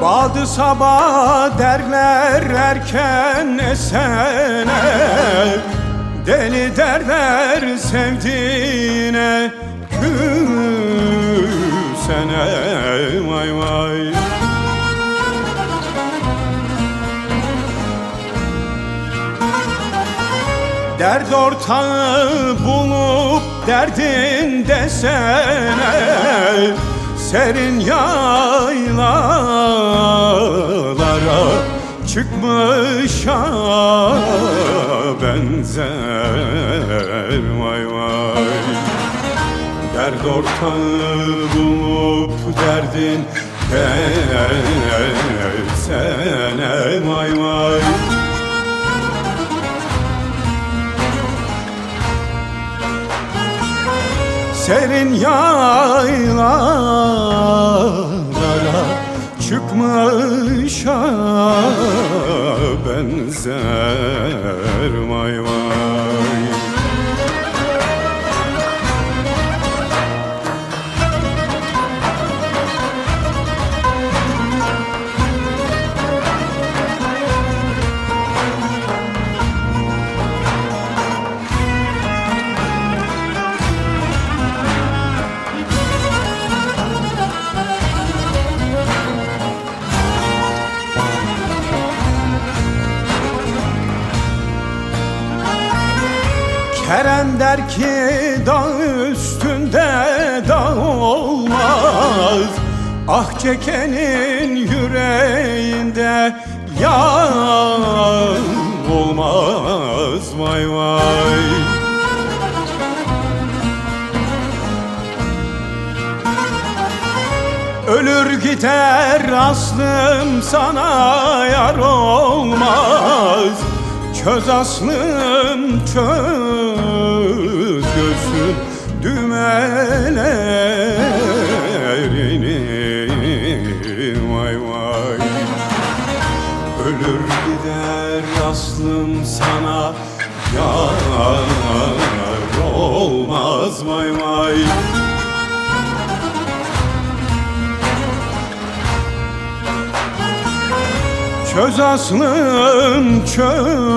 Badı sabah derler erken esene, deli derler sevdiğine küsene. Vay vay. Dert ortağı bulup derdin desene, serin yaylalara çıkmışa benzer. Vay vay. Dert ortağı bulup derdin desene. Vay vay. Serin yaylalara çıkmışa benzer. Vay vay. Kerem der ki dağ üstünde dağ olmaz, ah çekenin yüreğinde yar olmaz. Vay vay. Ölür gider aslım sana yar olmaz. Çöz aslım çöz göğsün düğmelerini. Vay vay. Ölür gider aslım sana yar olmaz. Vay vay. Çöz aslım çöz